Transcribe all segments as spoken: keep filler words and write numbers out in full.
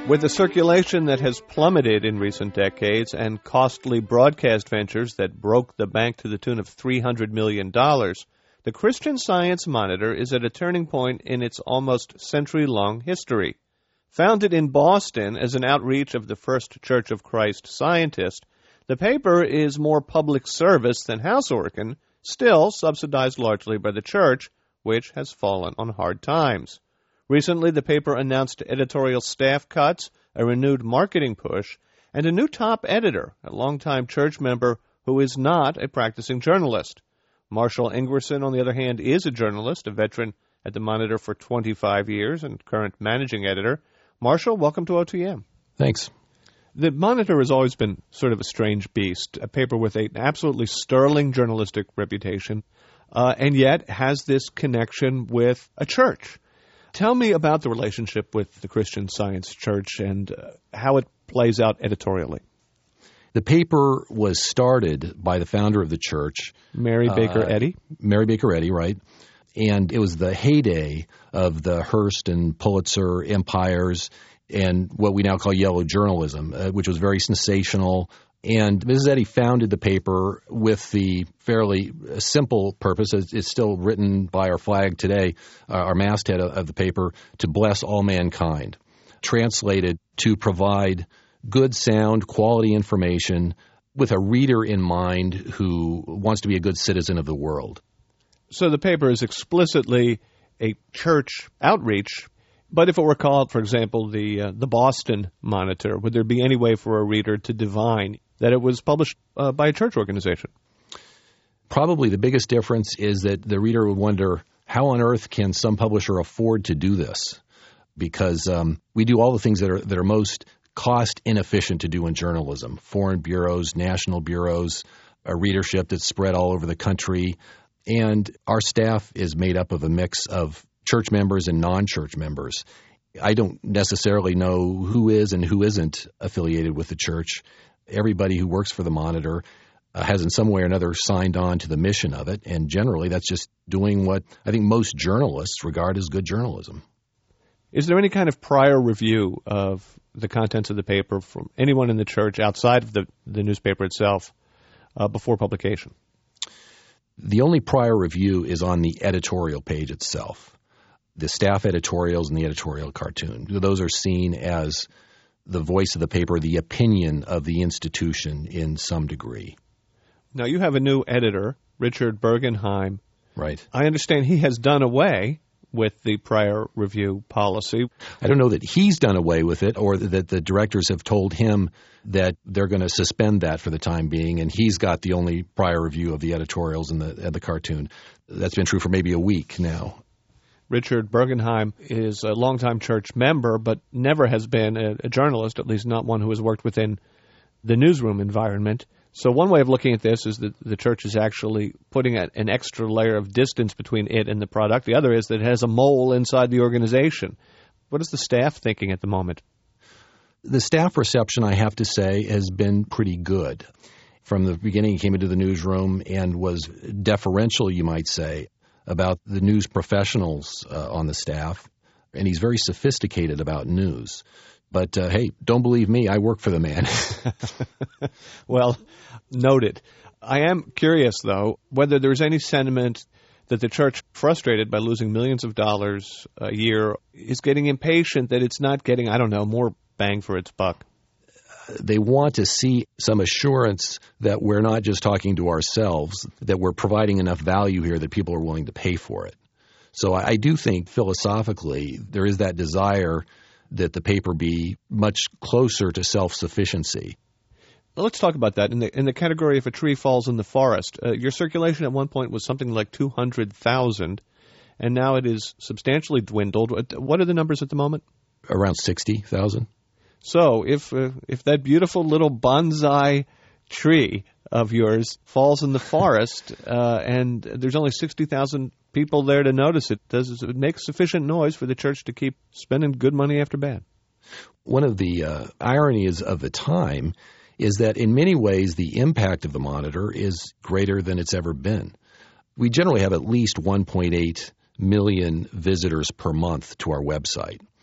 With a circulation that has plummeted in recent decades and costly broadcast ventures that broke the bank to the tune of three hundred million dollars, the Christian Science Monitor is at a turning point in its almost century-long history. Founded in Boston as an outreach of the First Church of Christ scientist, the paper is more public service than house organ, still subsidized largely by the church, which has fallen on hard times. Recently, the paper announced editorial staff cuts, a renewed marketing push, and a new top editor, a longtime church member who is not a practicing journalist. Marshall Ingerson, on the other hand, is a journalist, a veteran at the Monitor for twenty-five years and current managing editor. Marshall, welcome to O T M. Thanks. The Monitor has always been sort of a strange beast, a paper with an absolutely sterling journalistic reputation, uh, and yet has this connection with a church. Tell me about the relationship with the Christian Science Church and uh, how it plays out editorially. The paper was started by the founder of the church, Mary Baker uh, Eddy. Mary Baker Eddy, right. And it was the heyday of the Hearst and Pulitzer empires and what we now call yellow journalism, uh, which was very sensational. And Missus Eddy founded the paper with the fairly simple purpose, it's still written by our flag today, uh, our masthead of, of the paper, to bless all mankind. Translated to provide good, sound, quality information with a reader in mind who wants to be a good citizen of the world. So the paper is explicitly a church outreach. But if it were called, for example, the uh, the Boston Monitor, would there be any way for a reader to divine that it was published uh, by a church organization? Probably the biggest difference is that the reader would wonder, how on earth can some publisher afford to do this? Because um, we do all the things that are that are most cost inefficient to do in journalism. Foreign bureaus, national bureaus, a readership that's spread all over the country. And our staff is made up of a mix of church members and non-church members. I don't necessarily know who is and who isn't affiliated with the church. Everybody who works for the Monitor uh, has in some way or another signed on to the mission of it, and generally that's just doing what I think most journalists regard as good journalism. Is there any kind of prior review of the contents of the paper from anyone in the church outside of the, the newspaper itself uh, before publication? The only prior review is on the editorial page itself. The staff editorials and the editorial cartoon. Those are seen as the voice of the paper, the opinion of the institution in some degree. Now, you have a new editor, Richard Bergenheim. Right. I understand he has done away with the prior review policy. I don't know that he's done away with it or that the directors have told him that they're going to suspend that for the time being, and he's got the only prior review of the editorials and the, and the cartoon. That's been true for maybe a week now. Richard Bergenheim is a longtime church member, but never has been a, a journalist, at least not one who has worked within the newsroom environment. So one way of looking at this is that the church is actually putting a, an extra layer of distance between it and the product. The other is that it has a mole inside the organization. What is the staff thinking at the moment? The staff reception, I have to say, has been pretty good. From the beginning, he came into the newsroom and was deferential, you might say, about the news professionals uh, on the staff, and he's very sophisticated about news. But, uh, hey, don't believe me. I work for the man. Well, noted. I am curious, though, whether there's any sentiment that the church, frustrated by losing millions of dollars a year, is getting impatient that it's not getting, I don't know, more bang for its buck. They want to see some assurance that we're not just talking to ourselves, that we're providing enough value here that people are willing to pay for it. So I do think philosophically there is that desire that the paper be much closer to self-sufficiency. Well, let's talk about that. In the in the category if a tree falls in the forest, uh, your circulation at one point was something like two hundred thousand, and now it is substantially dwindled. What are the numbers at the moment? Around sixty thousand. So if uh, if that beautiful little bonsai tree of yours falls in the forest uh, and there's only sixty thousand people there to notice it, does it make sufficient noise for the church to keep spending good money after bad? One of the uh, ironies of the time is that in many ways the impact of the Monitor is greater than it's ever been. We generally have at least one point eight million visitors per month to our website.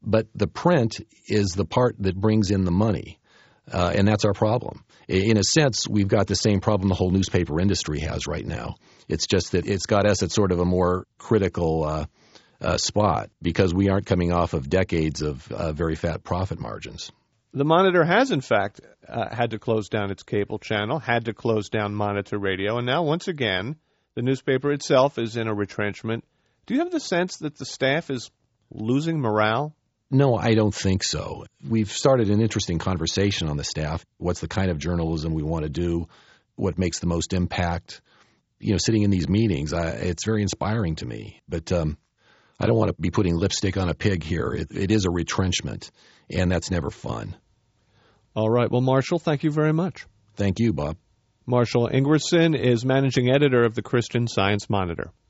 But the print is the part that brings in the money, uh, and that's our problem. In a sense, we've got the same problem the whole newspaper industry has right now. It's just that it's got us at sort of a more critical uh, uh, spot because we aren't coming off of decades of uh, very fat profit margins. The Monitor has, in fact, uh, had to close down its cable channel, had to close down Monitor Radio, and now, once again, the newspaper itself is in a retrenchment. Do you have the sense that the staff is losing morale? No, I don't think so. We've started an interesting conversation on the staff. What's the kind of journalism we want to do? What makes the most impact? You know, sitting in these meetings, I, it's very inspiring to me. But um, I don't want to be putting lipstick on a pig here. It, it is a retrenchment, and that's never fun. All right. Well, Marshall, thank you very much. Thank you, Bob. Marshall Ingwersen is managing editor of the Christian Science Monitor.